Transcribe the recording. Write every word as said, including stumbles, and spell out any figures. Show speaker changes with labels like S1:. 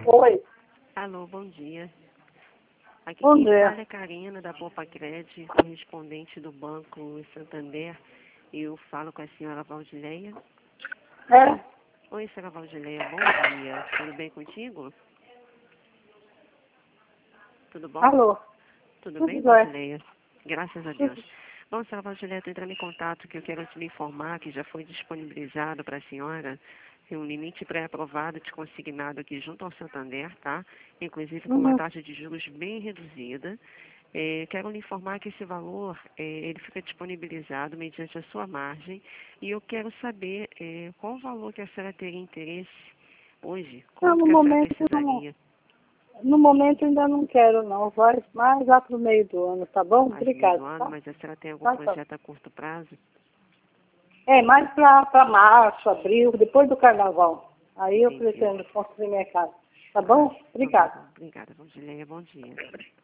S1: Oi.
S2: Alô, bom dia. Aqui
S1: Bom
S2: quem
S1: dia.
S2: fala é Karina, da Poupa Cred, correspondente do Banco Santander. Eu falo com a senhora Valdileia.
S1: É?
S2: Oi, senhora Valdileia, bom dia. Tudo bem contigo? Tudo bom?
S1: Alô?
S2: Tudo
S1: Tudo
S2: bem,
S1: bem?
S2: Valdileia? Graças a Deus.
S1: Tudo.
S2: Bom, senhora Valdileia, estou entrando em contato que eu quero te informar que já foi disponibilizado para a senhora um limite pré-aprovado de consignado aqui junto ao Santander, tá? Inclusive com uma
S1: Uhum.
S2: taxa de juros bem reduzida. É, quero lhe informar que esse valor, é, ele fica disponibilizado mediante a sua margem e eu quero saber é, qual o valor que a senhora teria interesse hoje,
S1: Não,
S2: quanto
S1: no
S2: que a senhora
S1: momento, não,
S2: precisaria,
S1: no momento ainda não quero, não. Vai mais lá pro meio do ano, tá bom?
S2: mais no meio do
S1: Obrigado,
S2: ano,
S1: tá?
S2: mas a senhora tem algum
S1: Tá, tá.
S2: projeto a curto prazo?
S1: É, mais pra, pra março, abril, depois do carnaval. Aí eu
S2: Entendi.
S1: pretendo construir minha casa. Tá
S2: Ah,
S1: bom?
S2: então tá
S1: Obrigado.
S2: bom. Obrigada, Vandileia. Bom dia.